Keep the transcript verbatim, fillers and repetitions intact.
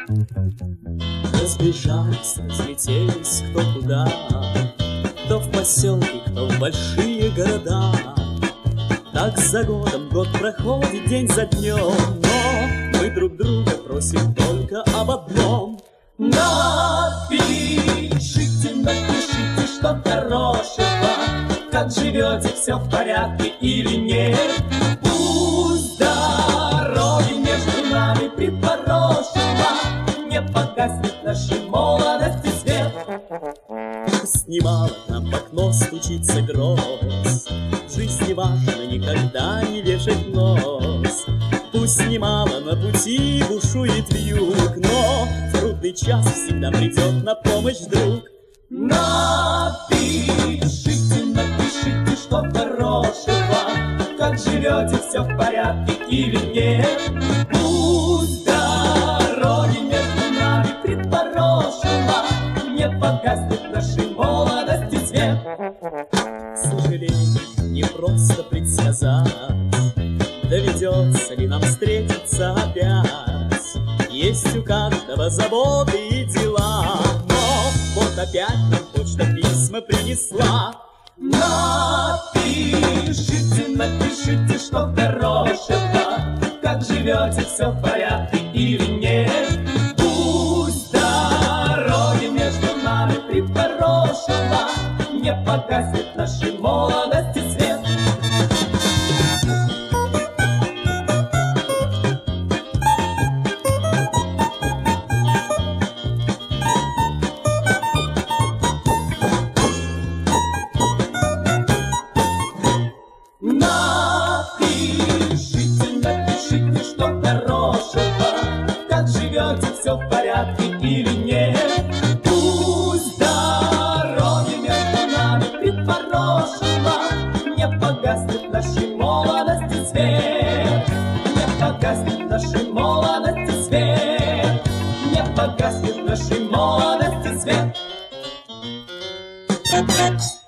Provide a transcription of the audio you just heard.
Разбежались, разлетелись кто куда, кто в поселки, кто в большие города. Так за годом год проходит день за днем, но мы друг друга просим только об одном. Напишите, напишите, что хорошего, как живете, все в порядке или нет. Пусть дороги между нами припорошила, не погаснет нашей молодости свет. Снимала нам в окно, стучится гроз, в жизни важно никогда не вешать нос. Пусть немало на пути бушует вьюг, но в трудный час всегда придет на помощь друг. Напишите, напишите, что хорошего, как живете, все в порядке или нет. Пусть дороги между нами припорошила, не погаснет нашей молодости свет. К сожалению, не просто предсказать, доведется ли нам встретиться опять. Есть у каждого заботы и дела, но вот опять нам почта письма принесла. Напишите, напишите, что хорошего, как живете, все в порядке или нет. Пусть дороги между нами припорошила, не погаснет нашей молодости свет. Напишите, напишите, что хорошего, как живете, все в порядке или нет. Пусть дороги между нами припорошила, не погаснет нашей молодости свет. Не погаснет нашей молодости свет. Не погаснет нашей молодости свет.